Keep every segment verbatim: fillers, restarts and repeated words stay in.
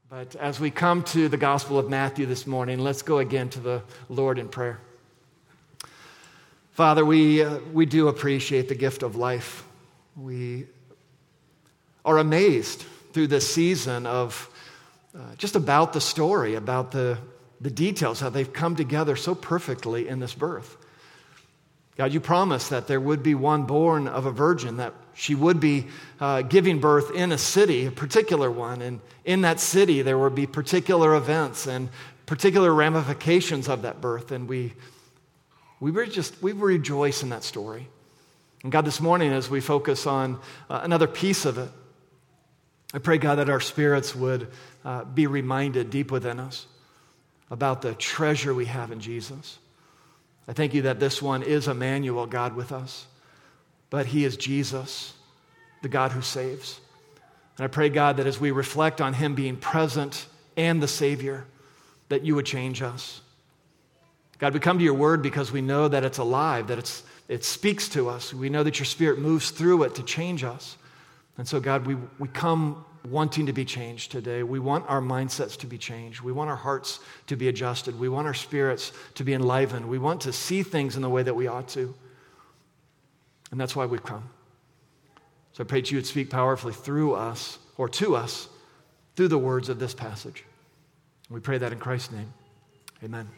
But as we come to the Gospel of Matthew this morning, let's go again to the Lord in prayer. Father, we, uh, we do appreciate the gift of life. We are amazed through this season of uh, just about the story, about the, the details, how they've come together so perfectly in this birth. God, you promised that there would be one born of a virgin, that she would be uh, giving birth in a city, a particular one, and in that city there would be particular events and particular ramifications of that birth, and we we were just we rejoice in that story. And God, this morning as we focus on uh, another piece of it, I pray, God, that our spirits would uh, be reminded deep within us about the treasure we have in Jesus. I thank you that this one is Emmanuel, God with us, but he is Jesus, the God who saves. And I pray, God, that as we reflect on him being present and the Savior, that you would change us. God, we come to your word because we know that it's alive, that it's, it speaks to us. We know that your Spirit moves through it to change us. And so, God, we, we come wanting to be changed today. We want our mindsets to be changed. We want our hearts to be adjusted. We want our spirits to be enlivened. We want to see things in the way that we ought to. And that's why we've come. So I pray that you would speak powerfully through us, or to us, through the words of this passage. We pray that in Christ's name. Amen.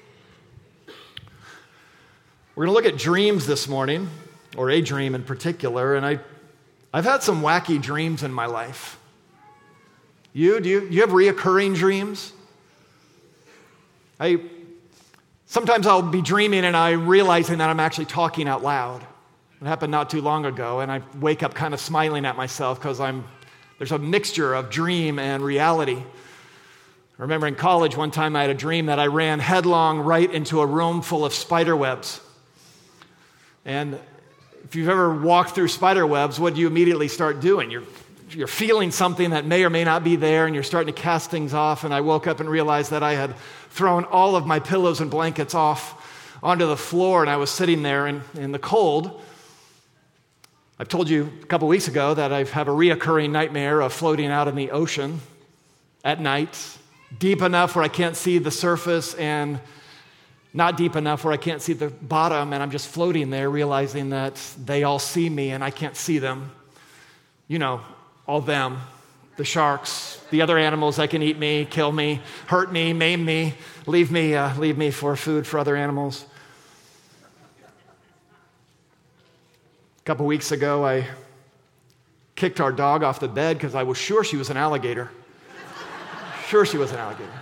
We're going to look at dreams this morning, or a dream in particular, and I, I've had some wacky dreams in my life. You, do you, you have reoccurring dreams? I sometimes I'll be dreaming and I'm realizing that I'm actually talking out loud. It happened not too long ago, and I wake up kind of smiling at myself because I'm there's a mixture of dream and reality. I remember in college one time I had a dream that I ran headlong right into a room full of spider webs. And if you've ever walked through spider webs, what do you immediately start doing? You're You're feeling something that may or may not be there, and you're starting to cast things off. And I woke up and realized that I had thrown all of my pillows and blankets off onto the floor, and I was sitting there in, in the cold. I've told you a couple weeks ago that I have a reoccurring nightmare of floating out in the ocean at night, deep enough where I can't see the surface and not deep enough where I can't see the bottom, and I'm just floating there realizing that they all see me and I can't see them. You know, all them, the sharks, the other animals that can eat me, kill me, hurt me, maim me, leave me, uh, leave me for food for other animals. A couple weeks ago, I kicked our dog off the bed because I was sure she was an alligator. Sure she was an alligator.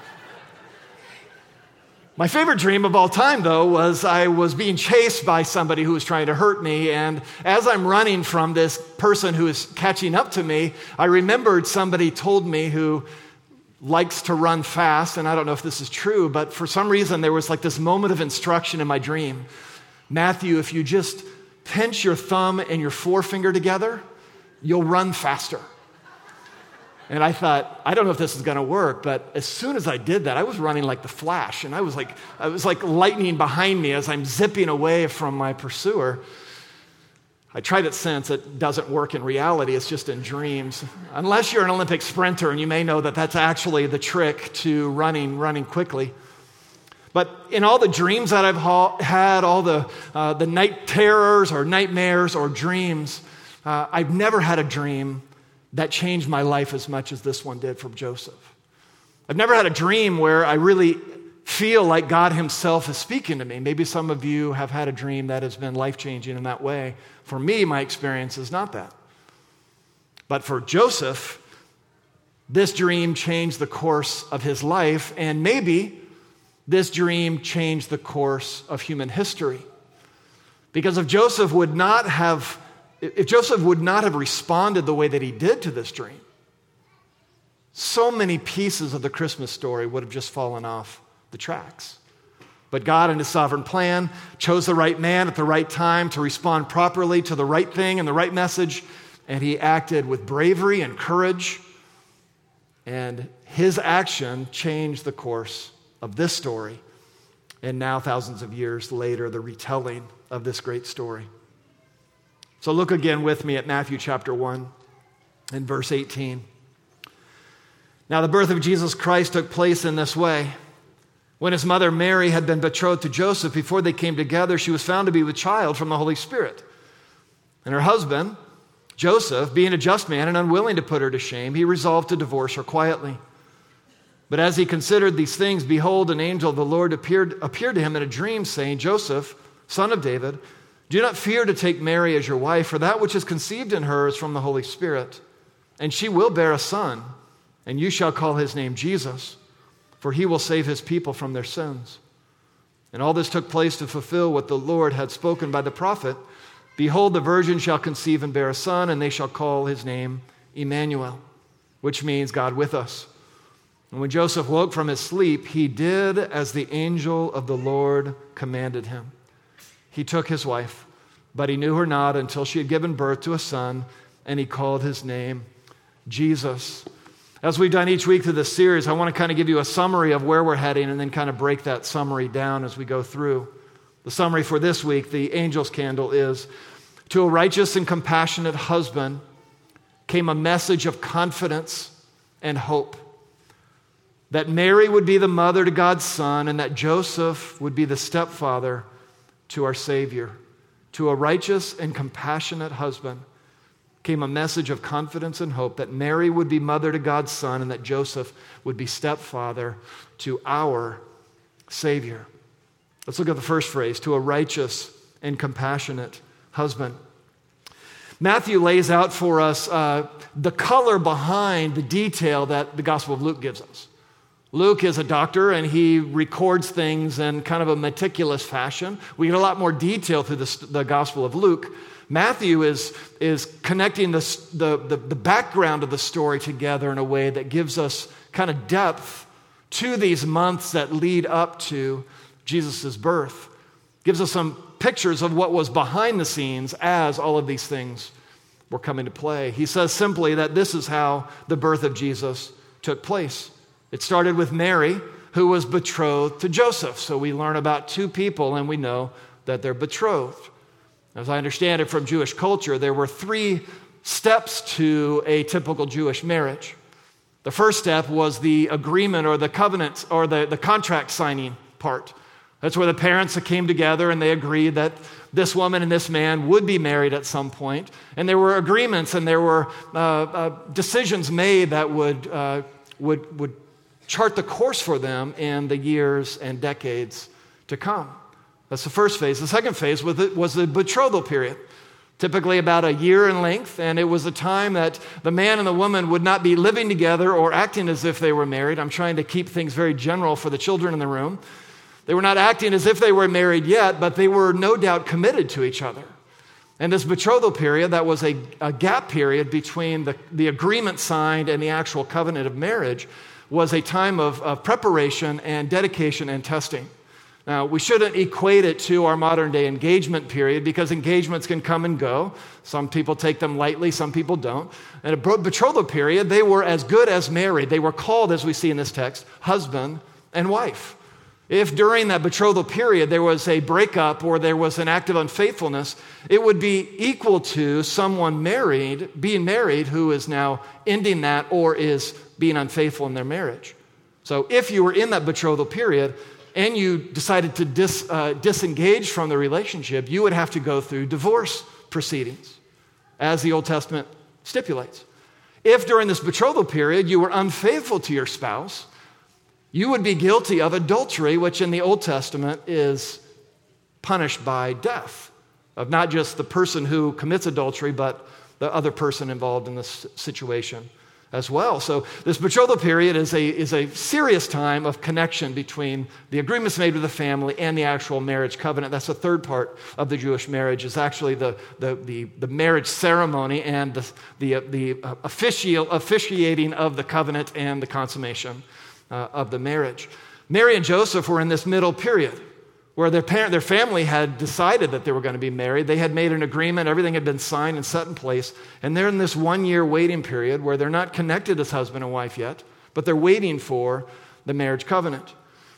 My favorite dream of all time, though, was I was being chased by somebody who was trying to hurt me, and as I'm running from this person who is catching up to me, I remembered somebody told me who likes to run fast, and I don't know if this is true, but for some reason there was like this moment of instruction in my dream. Matthew, if you just pinch your thumb and your forefinger together, you'll run faster. And I thought, I don't know if this is going to work, but as soon as I did that, I was running like the Flash, and I was like, I was like lightning behind me as I'm zipping away from my pursuer. I tried it since. It doesn't work in reality. It's just in dreams. Unless you're an Olympic sprinter, and you may know that that's actually the trick to running, running quickly. But in all the dreams that I've ha- had, all the uh, the night terrors or nightmares or dreams, uh, I've never had a dream that changed my life as much as this one did from Joseph. I've never had a dream where I really feel like God himself is speaking to me. Maybe some of you have had a dream that has been life-changing in that way. For me, my experience is not that. But for Joseph, this dream changed the course of his life, and maybe this dream changed the course of human history. Because if Joseph would not have If Joseph would not have responded the way that he did to this dream, so many pieces of the Christmas story would have just fallen off the tracks. But God, in his sovereign plan, chose the right man at the right time to respond properly to the right thing and the right message, and he acted with bravery and courage, and his action changed the course of this story, and now, thousands of years later, the retelling of this great story. So look again with me at Matthew chapter one and verse eighteen. Now, the birth of Jesus Christ took place in this way. When his mother Mary had been betrothed to Joseph, before they came together, she was found to be with child from the Holy Spirit. And her husband, Joseph, being a just man and unwilling to put her to shame, he resolved to divorce her quietly. But as he considered these things, behold, an angel of the Lord appeared, appeared to him in a dream, saying, Joseph, son of David, do not fear to take Mary as your wife, for that which is conceived in her is from the Holy Spirit. And she will bear a son, and you shall call his name Jesus, for he will save his people from their sins. And all this took place to fulfill what the Lord had spoken by the prophet. Behold, the virgin shall conceive and bear a son, and they shall call his name Emmanuel, which means God with us. And when Joseph woke from his sleep, he did as the angel of the Lord commanded him. He took his wife, but he knew her not until she had given birth to a son, and he called his name Jesus. As we've done each week through this series, I want to kind of give you a summary of where we're heading and then kind of break that summary down as we go through. The summary for this week, the angel's candle, is to a righteous and compassionate husband came a message of confidence and hope. That Mary would be the mother to God's Son and that Joseph would be the stepfather to our Savior. To a righteous and compassionate husband came a message of confidence and hope that Mary would be mother to God's Son and that Joseph would be stepfather to our Savior. Let's look at the first phrase, to a righteous and compassionate husband. Matthew lays out for us uh, the color behind the detail that the Gospel of Luke gives us. Luke is a doctor, and he records things in kind of a meticulous fashion. We get a lot more detail through the, the Gospel of Luke. Matthew is, is connecting the, the, the, the background of the story together in a way that gives us kind of depth to these months that lead up to Jesus' birth. Gives us some pictures of what was behind the scenes as all of these things were coming to play. He says simply that this is how the birth of Jesus took place. It started with Mary, who was betrothed to Joseph. So we learn about two people, and we know that they're betrothed. As I understand it from Jewish culture, there were three steps to a typical Jewish marriage. The first step was the agreement or the covenant or the, the contract signing part. That's where the parents came together and they agreed that this woman and this man would be married at some point. And there were agreements and there were uh, uh, decisions made that would, uh, would, would chart the course for them in the years and decades to come. That's the first phase. The second phase was the, was the betrothal period, typically about a year in length, and it was a time that the man and the woman would not be living together or acting as if they were married. I'm trying to keep things very general for the children in the room. They were not acting as if they were married yet, but they were no doubt committed to each other. And this betrothal period, that was a, a gap period between the, the agreement signed and the actual covenant of marriage, was a time of, of preparation and dedication and testing. Now, we shouldn't equate it to our modern day engagement period because engagements can come and go. Some people take them lightly, some people don't. In a betrothal period, they were as good as married. They were called, as we see in this text, husband and wife. If during that betrothal period there was a breakup or there was an act of unfaithfulness, it would be equal to someone married, being married, who is now ending that or is being unfaithful in their marriage. So if you were in that betrothal period and you decided to dis, uh, disengage from the relationship, you would have to go through divorce proceedings, as the Old Testament stipulates. If during this betrothal period you were unfaithful to your spouse, you would be guilty of adultery, which in the Old Testament is punished by death, of not just the person who commits adultery, but the other person involved in this situation as well. So this betrothal period is a, is a serious time of connection between the agreements made with the family and the actual marriage covenant. That's the third part of the Jewish marriage, is actually the, the, the, the marriage ceremony and the, the, the official, officiating of the covenant and the consummation uh, of the marriage. Mary and Joseph were in this middle period where their parent, their family had decided that they were going to be married. They had made an agreement. Everything had been signed and set in place. And they're in this one-year waiting period where they're not connected as husband and wife yet, but they're waiting for the marriage covenant.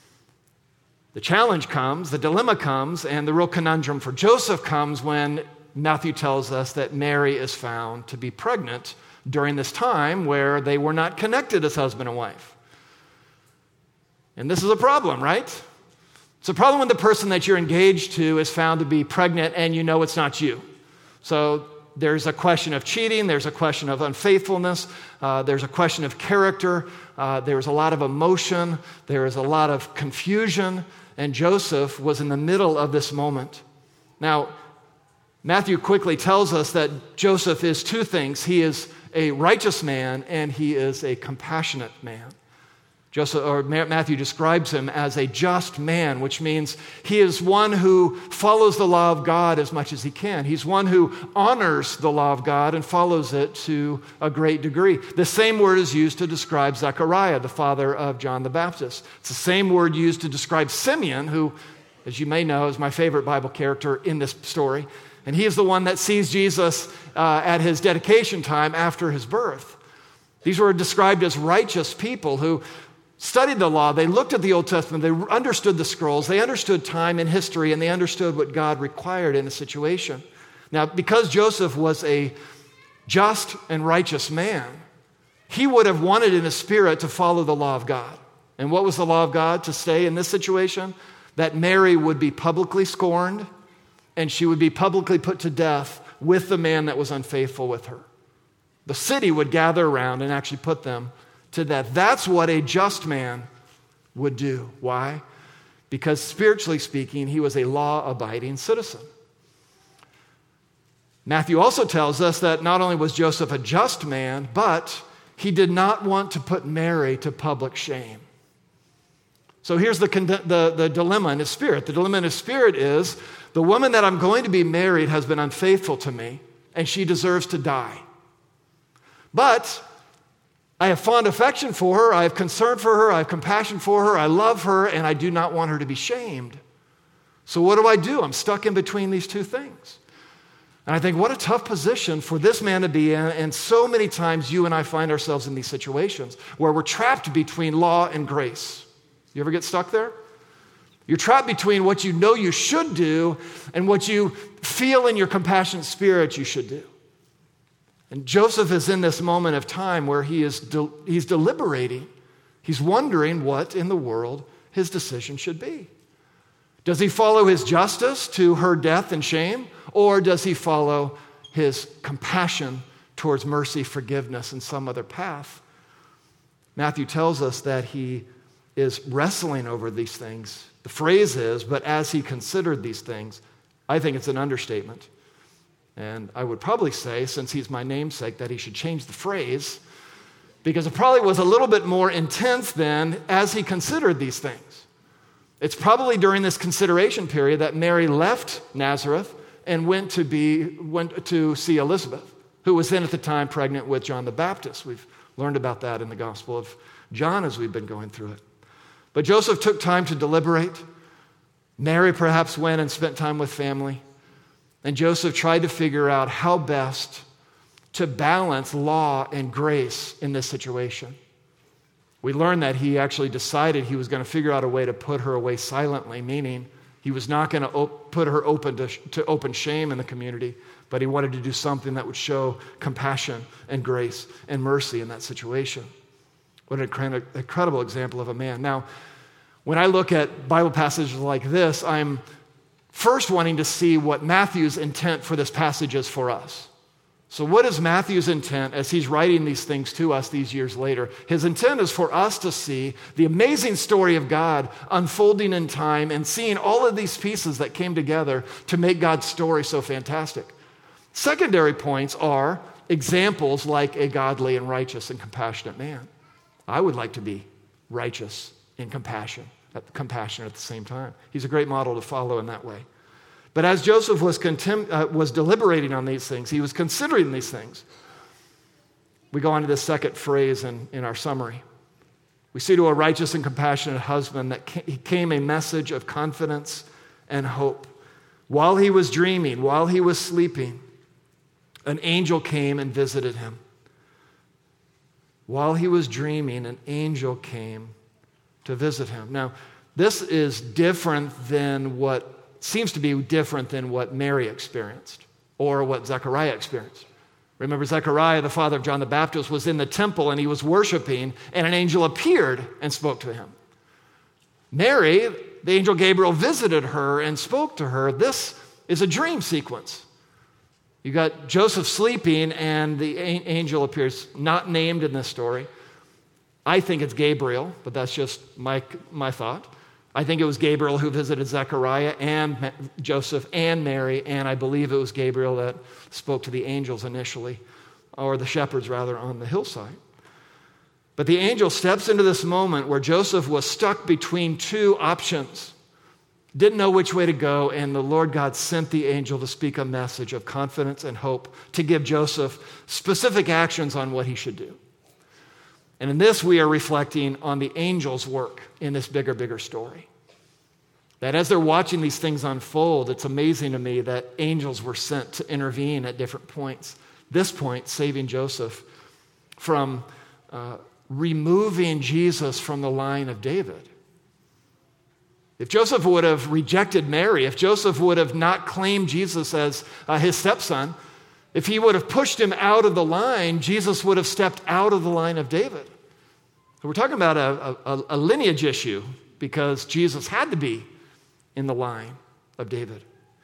The challenge comes, the dilemma comes, and the real conundrum for Joseph comes when Matthew tells us that Mary is found to be pregnant during this time where they were not connected as husband and wife. And this is a problem, right? It's a problem when the person that you're engaged to is found to be pregnant and you know it's not you. So there's a question of cheating, there's a question of unfaithfulness, uh, there's a question of character, uh, there's a lot of emotion, there is a lot of confusion, and Joseph was in the middle of this moment. Now, Matthew quickly tells us that Joseph is two things. He is a righteous man and he is a compassionate man. Joseph, or Matthew describes him as a just man, which means he is one who follows the law of God as much as he can. He's one who honors the law of God and follows it to a great degree. The same word is used to describe Zechariah, the father of John the Baptist. It's the same word used to describe Simeon, who, as you may know, is my favorite Bible character in this story. And he is the one that sees Jesus uh, at his dedication time after his birth. These were described as righteous people who studied the law, they looked at the Old Testament, they understood the scrolls, they understood time and history, and they understood what God required in a situation. Now, because Joseph was a just and righteous man, he would have wanted in his spirit to follow the law of God. And what was the law of God to stay in this situation? That Mary would be publicly scorned and she would be publicly put to death with the man that was unfaithful with her. The city would gather around and actually put them to death. That's what a just man would do. Why? Because spiritually speaking, he was a law-abiding citizen. Matthew also tells us that not only was Joseph a just man, but he did not want to put Mary to public shame. So here's the, the, the dilemma in his spirit. The dilemma in his spirit is, the woman that I'm going to be married has been unfaithful to me, and she deserves to die. But I have fond affection for her, I have concern for her, I have compassion for her, I love her, and I do not want her to be shamed. So what do I do? I'm stuck in between these two things. And I think, what a tough position for this man to be in, and so many times you and I find ourselves in these situations where we're trapped between law and grace. You ever get stuck there? You're trapped between what you know you should do and what you feel in your compassionate spirit you should do. And Joseph is in this moment of time where he is de- he's deliberating. He's wondering what in the world his decision should be. Does he follow his justice to her death and shame, or does he follow his compassion towards mercy, forgiveness, and some other path? Matthew tells us that he is wrestling over these things. The phrase is, but as he considered these things. I think it's an understatement. And I would probably say, since he's my namesake, that he should change the phrase, because it probably was a little bit more intense than as he considered these things. It's probably during this consideration period that Mary left Nazareth and went to be went to see Elizabeth, who was then at the time pregnant with John the Baptist. We've learned about that in the Gospel of John as we've been going through it. But Joseph took time to deliberate. Mary perhaps went and spent time with family. And Joseph tried to figure out how best to balance law and grace in this situation. We learned that he actually decided he was going to figure out a way to put her away silently, meaning he was not going to op- put her open to, to open shame in the community, but he wanted to do something that would show compassion and grace and mercy in that situation. What an incredible, incredible example of a man. Now, when I look at Bible passages like this, I'm first wanting to see what Matthew's intent for this passage is for us. So what is Matthew's intent as he's writing these things to us these years later? His intent is for us to see the amazing story of God unfolding in time and seeing all of these pieces that came together to make God's story so fantastic. Secondary points are examples like a godly and righteous and compassionate man. I would like to be righteous and compassion, compassionate at the same time. He's a great model to follow in that way. But as Joseph was, contem- uh, was deliberating on these things, he was considering these things. We go on to the second phrase in, in our summary. We see to a righteous and compassionate husband that he came a message of confidence and hope. While he was dreaming, while he was sleeping, an angel came and visited him. While he was dreaming, an angel came to visit him. Now, this is different than what, seems to be different than what Mary experienced or what Zechariah experienced. Remember, Zechariah, the father of John the Baptist, was in the temple and he was worshiping, and an angel appeared and spoke to him. Mary, the angel Gabriel visited her and spoke to her. This is a dream sequence. You got Joseph sleeping, and the angel appears, not named in this story. I think it's Gabriel, but that's just my, my thought. I think it was Gabriel who visited Zechariah and Joseph and Mary, and I believe it was Gabriel that spoke to the angels initially, or the shepherds rather, on the hillside. But the angel steps into this moment where Joseph was stuck between two options, didn't know which way to go, and the Lord God sent the angel to speak a message of confidence and hope, to give Joseph specific actions on what he should do. And in this, we are reflecting on the angel's work in this bigger, bigger story. That as they're watching these things unfold, it's amazing to me that angels were sent to intervene at different points. This point, saving Joseph from uh, removing Jesus from the line of David. If Joseph would have rejected Mary, if Joseph would have not claimed Jesus as uh, his stepson, if he would have pushed him out of the line, Jesus would have stepped out of the line of David. So we're talking about a, a, a lineage issue because Jesus had to be in the line of David.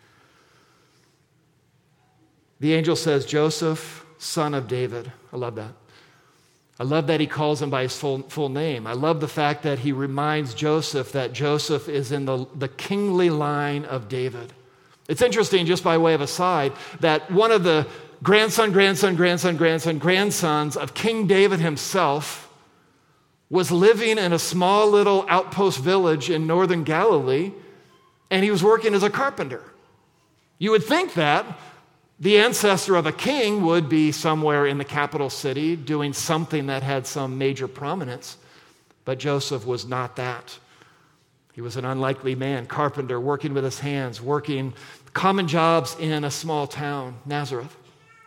The angel says, Joseph, son of David. I love that. I love that he calls him by his full, full name. I love the fact that he reminds Joseph that Joseph is in the, the kingly line of David. It's interesting, just by way of aside, that one of the grandson, grandson, grandson, grandson, grandsons of King David himself was living in a small little outpost village in northern Galilee, and he was working as a carpenter. You would think that the ancestor of a king would be somewhere in the capital city doing something that had some major prominence, but Joseph was not that. He was an unlikely man, carpenter, working with his hands, working common jobs in a small town, Nazareth.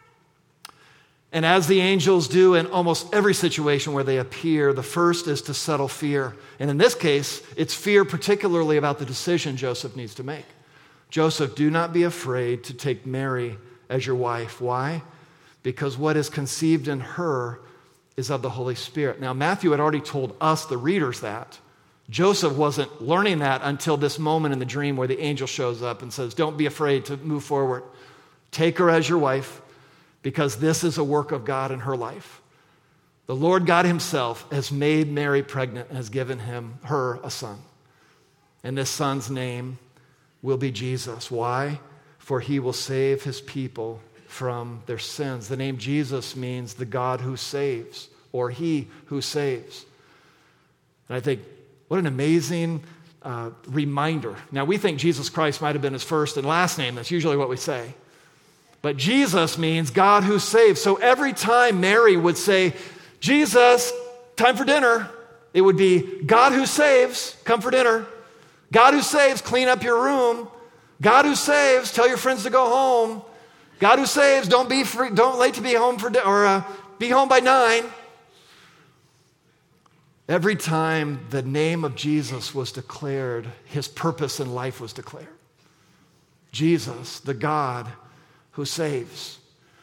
And as the angels do in almost every situation where they appear, the first is to settle fear. And in this case, it's fear particularly about the decision Joseph needs to make. Joseph, do not be afraid to take Mary as your wife. Why? Because what is conceived in her is of the Holy Spirit. Now, Matthew had already told us, the readers, that. Joseph wasn't learning that until this moment in the dream where the angel shows up and says, don't be afraid to move forward. Take her as your wife, because this is a work of God in her life. The Lord God himself has made Mary pregnant and has given him, her, a son. And this son's name will be Jesus. Why? For he will save his people from their sins. The name Jesus means the God who saves, or he who saves. And I think, what an amazing uh, reminder. Now, we think Jesus Christ might have been his first and last name. That's usually what we say. But Jesus means God who saves. So every time Mary would say, Jesus, time for dinner, it would be God who saves, come for dinner. God who saves, clean up your room. God who saves, tell your friends to go home. God who saves, don't be free, don't late to be home for di- or uh, be home by nine. Every time the name of Jesus was declared, his purpose in life was declared. Jesus, the God who saves.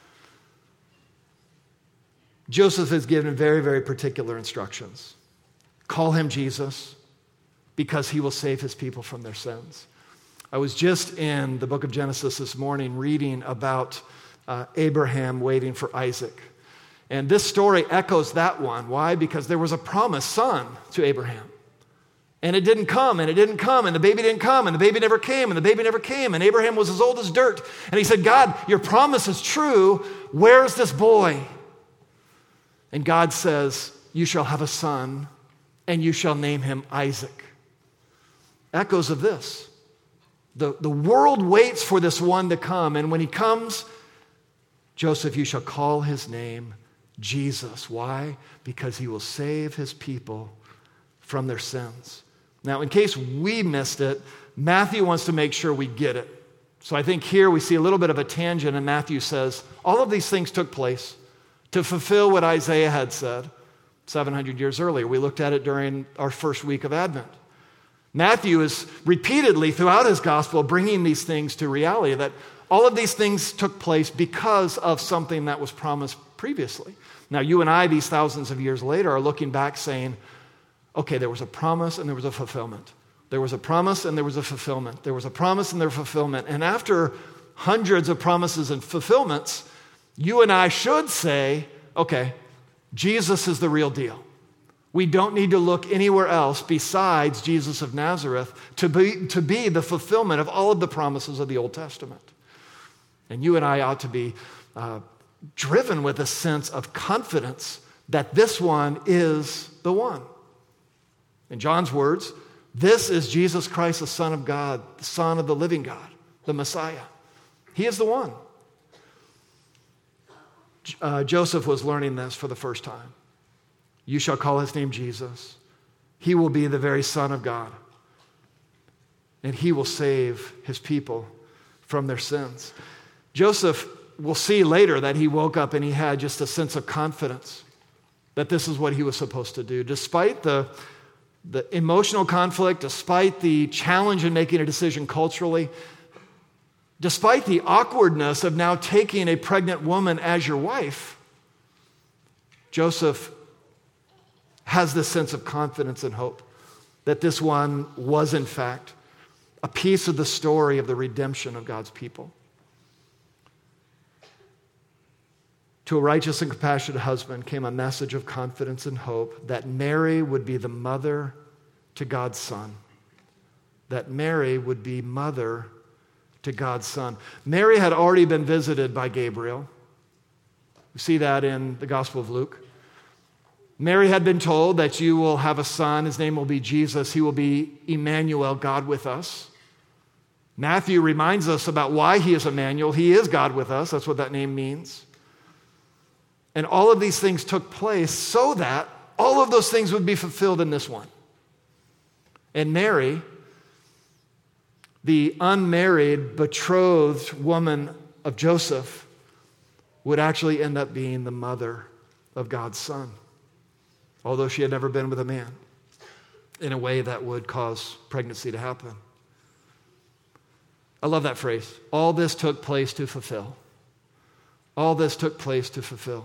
Joseph is given very, very particular instructions. Call him Jesus because he will save his people from their sins. I was just in the book of Genesis this morning reading about uh, Abraham waiting for Isaac. And this story echoes that one. Why? Because there was a promised son to Abraham. And it didn't come, and it didn't come, and the baby didn't come, and the baby never came, and the baby never came, and Abraham was as old as dirt. And he said, God, your promise is true. Where's this boy? And God says, you shall have a son, and you shall name him Isaac. Echoes of this. The, the world waits for this one to come, and when he comes, Joseph, you shall call his name Jesus. Why? Because he will save his people from their sins. Now, in case we missed it, Matthew wants to make sure we get it. So I think here we see a little bit of a tangent, and Matthew says, all of these things took place to fulfill what Isaiah had said seven hundred years earlier. We looked at it during our first week of Advent. Matthew is repeatedly throughout his gospel bringing these things to reality, that All of these things took place because of something that was promised previously. Now, you and I, these thousands of years later, are looking back saying, okay, there was a promise and there was a fulfillment. There was a promise and there was a fulfillment. There was a promise and there was fulfillment. And after hundreds of promises and fulfillments, you and I should say, okay, Jesus is the real deal. We don't need to look anywhere else besides Jesus of Nazareth to be, to be the fulfillment of all of the promises of the Old Testament. And you and I ought to be uh, driven with a sense of confidence that this one is the one. In John's words, this is Jesus Christ, the Son of God, the Son of the living God, the Messiah. He is the one. Uh, Joseph was learning this for the first time. You shall call his name Jesus. He will be the very Son of God. And he will save his people from their sins. Joseph, we'll see later that he woke up and he had just a sense of confidence that this is what he was supposed to do. Despite the, the emotional conflict, despite the challenge in making a decision culturally, despite the awkwardness of now taking a pregnant woman as your wife, Joseph has this sense of confidence and hope that this one was, in fact, a piece of the story of the redemption of God's people. To a righteous and compassionate husband came a message of confidence and hope that Mary would be the mother to God's Son. That Mary would be mother to God's Son. Mary had already been visited by Gabriel. We see that in the Gospel of Luke. Mary had been told that you will have a son. His name will be Jesus. He will be Emmanuel, God with us. Matthew reminds us about why he is Emmanuel. He is God with us. That's what that name means. And all of these things took place so that all of those things would be fulfilled in this one. And Mary, the unmarried, betrothed woman of Joseph, would actually end up being the mother of God's Son, although she had never been with a man, in a way that would cause pregnancy to happen. I love that phrase. All this took place to fulfill. All this took place to fulfill.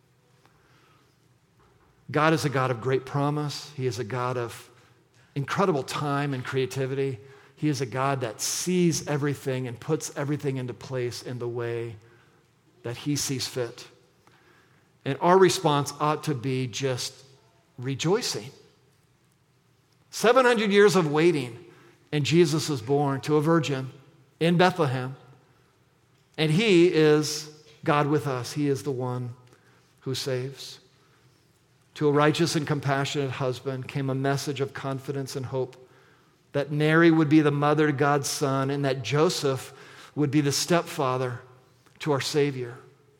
God is a God of great promise. He is a God of incredible time and creativity. He is a God that sees everything and puts everything into place in the way that he sees fit. And our response ought to be just rejoicing. seven hundred years of waiting, and Jesus is born to a virgin in Bethlehem. And he is God with us. He is the one who saves. To a righteous and compassionate husband came a message of confidence and hope that Mary would be the mother to God's Son and that Joseph would be the stepfather to our Savior.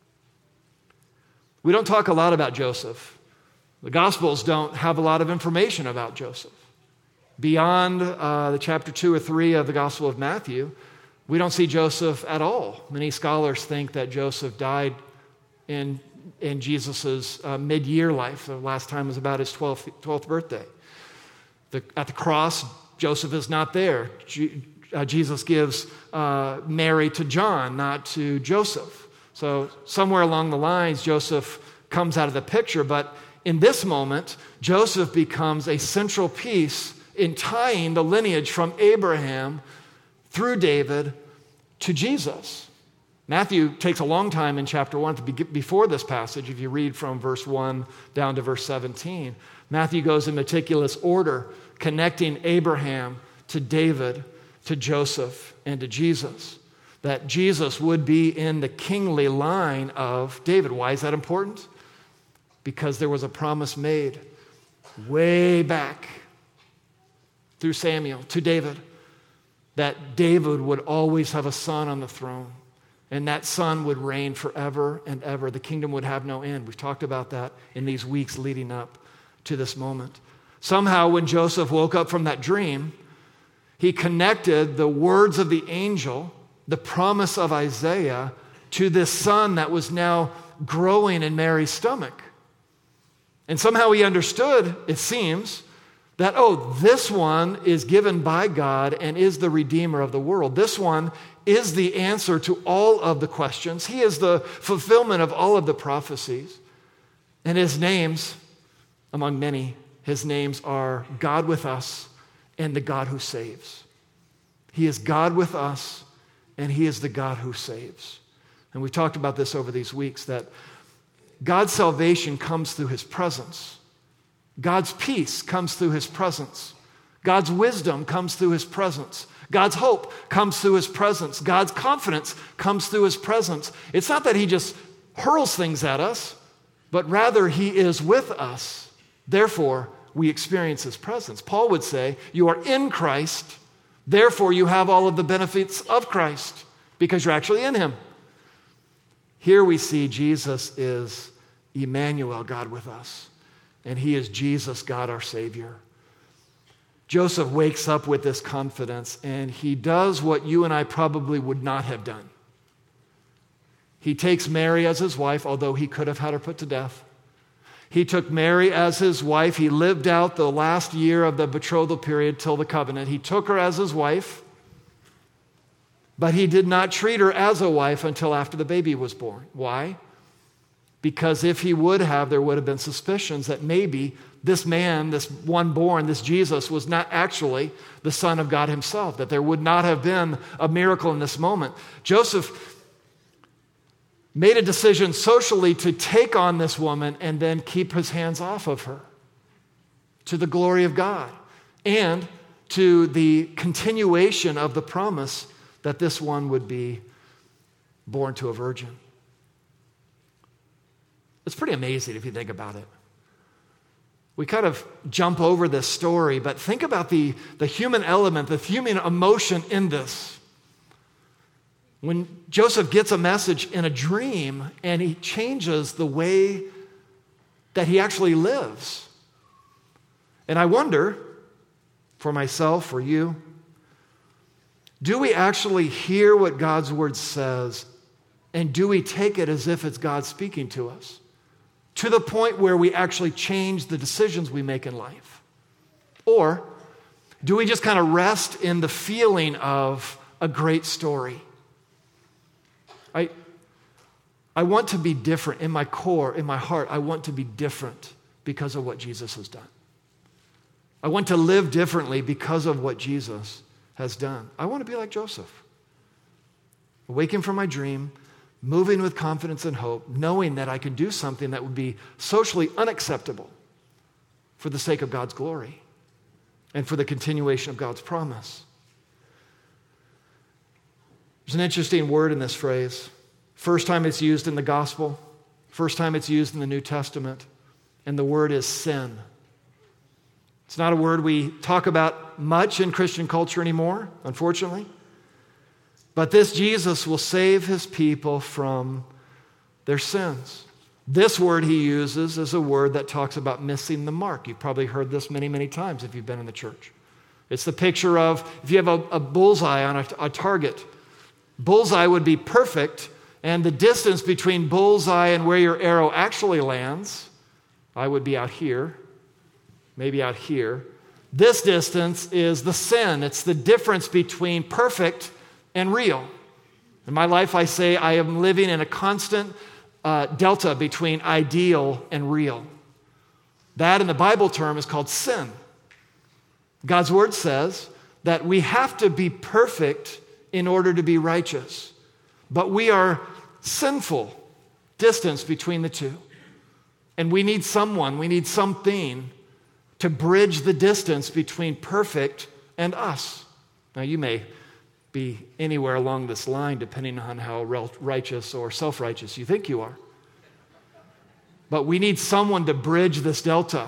We don't talk a lot about Joseph. The Gospels don't have a lot of information about Joseph. Beyond uh, the chapter two or three of the Gospel of Matthew, we don't see Joseph at all. Many scholars think that Joseph died in, in Jesus' uh, mid-year life. The last time was about his twelfth, twelfth birthday. The, at the cross, Joseph is not there. G- uh, Jesus gives uh, Mary to John, not to Joseph. So somewhere along the lines, Joseph comes out of the picture, but in this moment, Joseph becomes a central piece in tying the lineage from Abraham through David to Jesus. Matthew takes a long time in chapter one, before this passage, if you read from verse one down to verse seventeen. Matthew goes in meticulous order, connecting Abraham to David, to Joseph, and to Jesus. That Jesus would be in the kingly line of David. Why is that important? Because there was a promise made way back through Samuel to David that David would always have a son on the throne, and that son would reign forever and ever. The kingdom would have no end. We've talked about that in these weeks leading up to this moment. Somehow, when Joseph woke up from that dream, he connected the words of the angel, the promise of Isaiah, to this son that was now growing in Mary's stomach. And somehow he understood, it seems, that, oh, this one is given by God and is the Redeemer of the world. This one is the answer to all of the questions. He is the fulfillment of all of the prophecies. And his names, among many, his names are God with us and the God who saves. He is God with us and he is the God who saves. And we've talked about this over these weeks, that God's salvation comes through his presence. God's peace comes through his presence. God's wisdom comes through his presence. God's hope comes through his presence. God's confidence comes through his presence. It's not that he just hurls things at us, but rather he is with us. Therefore, we experience his presence. Paul would say, you are in Christ, therefore you have all of the benefits of Christ because you're actually in him. Here we see Jesus is Emmanuel, God with us, and he is Jesus, God our Savior. Joseph wakes up with this confidence, and he does what you and I probably would not have done. He takes Mary as his wife, although he could have had her put to death. He took Mary as his wife. He lived out the last year of the betrothal period till the covenant. He took her as his wife, but he did not treat her as a wife until after the baby was born. Why? Because if he would have, there would have been suspicions that maybe this man, this one born, this Jesus, was not actually the Son of God himself, that there would not have been a miracle in this moment. Joseph made a decision socially to take on this woman and then keep his hands off of her to the glory of God and to the continuation of the promise that this one would be born to a virgin. It's pretty amazing if you think about it. We kind of jump over this story, but think about the, the human element, the human emotion in this. When Joseph gets a message in a dream and he changes the way that he actually lives. And I wonder, for myself, for you, do we actually hear what God's word says, and do we take it as if it's God speaking to us? To the point where we actually change the decisions we make in life? Or do we just kind of rest in the feeling of a great story? I, I want to be different in my core, in my heart. I want to be different because of what Jesus has done. I want to live differently because of what Jesus has done. I want to be like Joseph. Awaken from my dream, moving with confidence and hope, knowing that I can do something that would be socially unacceptable for the sake of God's glory and for the continuation of God's promise. There's an interesting word in this phrase. First time it's used in the gospel, first time it's used in the New Testament, and the word is sin. It's not a word we talk about much in Christian culture anymore, unfortunately. But this Jesus will save his people from their sins. This word he uses is a word that talks about missing the mark. You've probably heard this many, many times if you've been in the church. It's the picture of if you have a, a bullseye on a, a target. Bullseye would be perfect, and the distance between bullseye and where your arrow actually lands, I would be out here, maybe out here. This distance is the sin. It's the difference between perfect and real. In my life, I say I am living in a constant uh, delta between ideal and real. That, in the Bible term, is called sin. God's word says that we have to be perfect in order to be righteous. But we are sinful, distance between the two. And we need someone, we need something to bridge the distance between perfect and us. Now, you may be anywhere along this line, depending on how righteous or self-righteous you think you are. But we need someone to bridge this delta.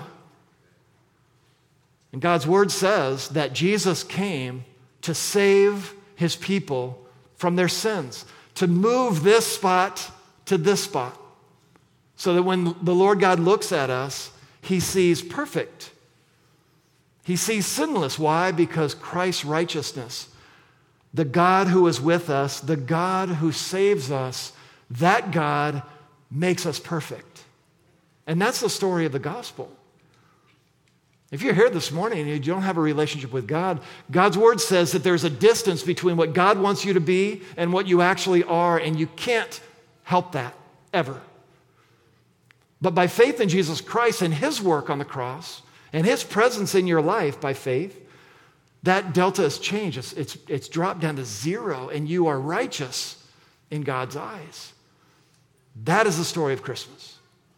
And God's word says that Jesus came to save his people from their sins, to move this spot to this spot, so that when the Lord God looks at us, he sees perfect. He sees sinless. Why? Because Christ's righteousness, the God who is with us, the God who saves us, that God makes us perfect. And that's the story of the gospel. If you're here this morning and you don't have a relationship with God, God's word says that there's a distance between what God wants you to be and what you actually are, and you can't help that, ever. But by faith in Jesus Christ and his work on the cross and his presence in your life by faith, that delta has changed. It's, it's, it's dropped down to zero, and you are righteous in God's eyes. That is the story of Christmas.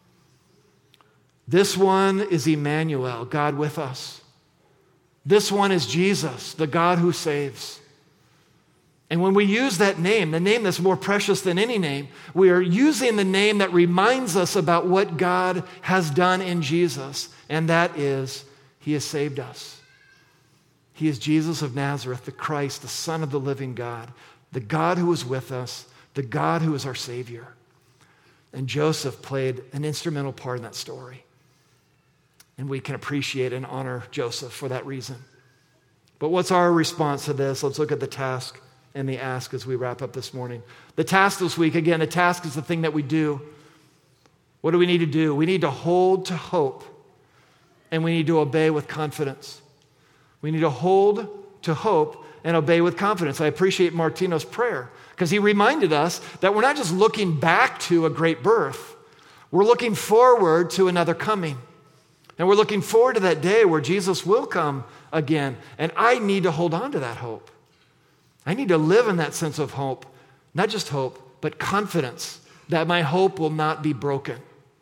This one is Emmanuel, God with us. This one is Jesus, the God who saves. And when we use that name, the name that's more precious than any name, we are using the name that reminds us about what God has done in Jesus, and that is, he has saved us. He is Jesus of Nazareth, the Christ, the Son of the living God, the God who is with us, the God who is our Savior. And Joseph played an instrumental part in that story. And we can appreciate and honor Joseph for that reason. But what's our response to this? Let's look at the task and the ask as we wrap up this morning. The task this week, again, the task is the thing that we do. What do we need to do? We need to hold to hope, and we need to obey with confidence. We need to hold to hope and obey with confidence. I appreciate Martino's prayer because he reminded us that we're not just looking back to a great birth. We're looking forward to another coming. And we're looking forward to that day where Jesus will come again. And I need to hold on to that hope. I need to live in that sense of hope. Not just hope, but confidence that my hope will not be broken.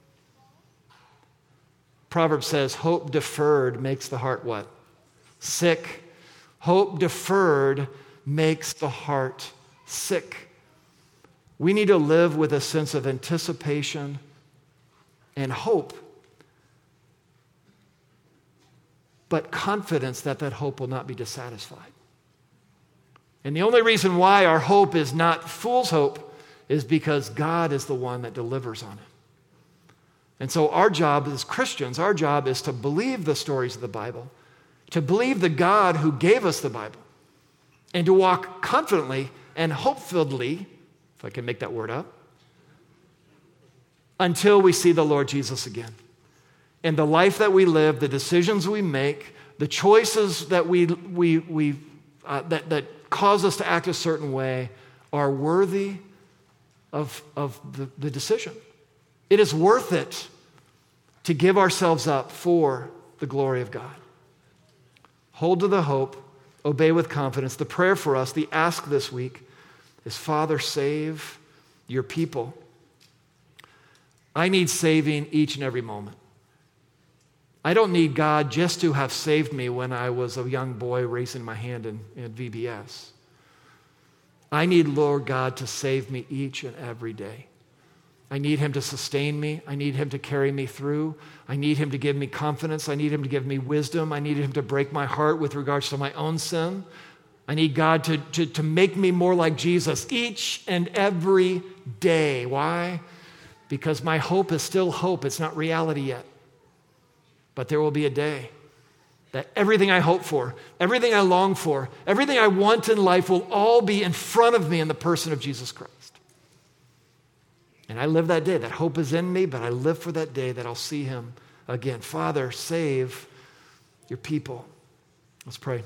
Proverbs says, hope deferred makes the heart what? Sick. Hope deferred makes the heart sick. We need to live with a sense of anticipation and hope, but confidence that that hope will not be dissatisfied. And the only reason why our hope is not fool's hope is because God is the one that delivers on it. And so our job as Christians, our job is to believe the stories of the Bible, to believe the God who gave us the Bible, and to walk confidently and hope-filledly, if I can make that word up, until we see the Lord Jesus again. And the life that we live, the decisions we make, the choices that we we we uh, that that cause us to act a certain way are worthy of of the, the decision. It is worth it to give ourselves up for the glory of God. Hold to the hope, obey with confidence. The prayer for us, the ask this week, is, Father, save your people. I need saving each and every moment. I don't need God just to have saved me when I was a young boy raising my hand in, in V B S. I need, Lord God, to save me each and every day. I need him to sustain me. I need him to carry me through. I need him to give me confidence. I need him to give me wisdom. I need him to break my heart with regards to my own sin. I need God to, to, to make me more like Jesus each and every day. Why? Because my hope is still hope. It's not reality yet. But there will be a day that everything I hope for, everything I long for, everything I want in life will all be in front of me in the person of Jesus Christ. And I live that day. That hope is in me, but I live for that day that I'll see him again. Father, save your people. Let's pray.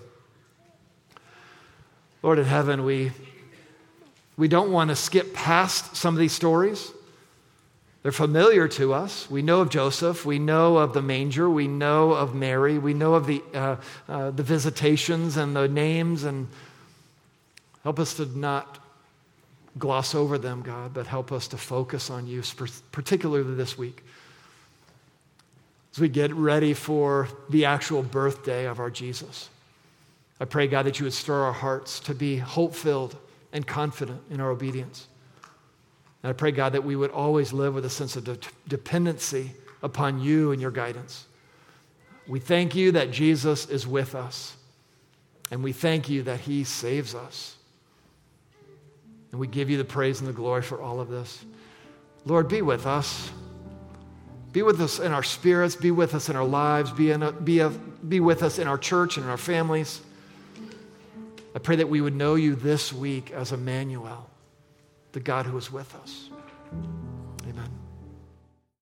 Lord in heaven, we, we don't want to skip past some of these stories. They're familiar to us. We know of Joseph. We know of the manger. We know of Mary. We know of the, uh, uh, the visitations and the names. And help us to not gloss over them, God, but help us to focus on you, particularly this week. As we get ready for the actual birthday of our Jesus, I pray, God, that you would stir our hearts to be hope-filled and confident in our obedience. And I pray, God, that we would always live with a sense of de- dependency upon you and your guidance. We thank you that Jesus is with us, and we thank you that he saves us. And we give you the praise and the glory for all of this. Lord, be with us. Be with us in our spirits. Be with us in our lives. Be, in a, be, a, be with us in our church and in our families. I pray that we would know you this week as Emmanuel, the God who is with us.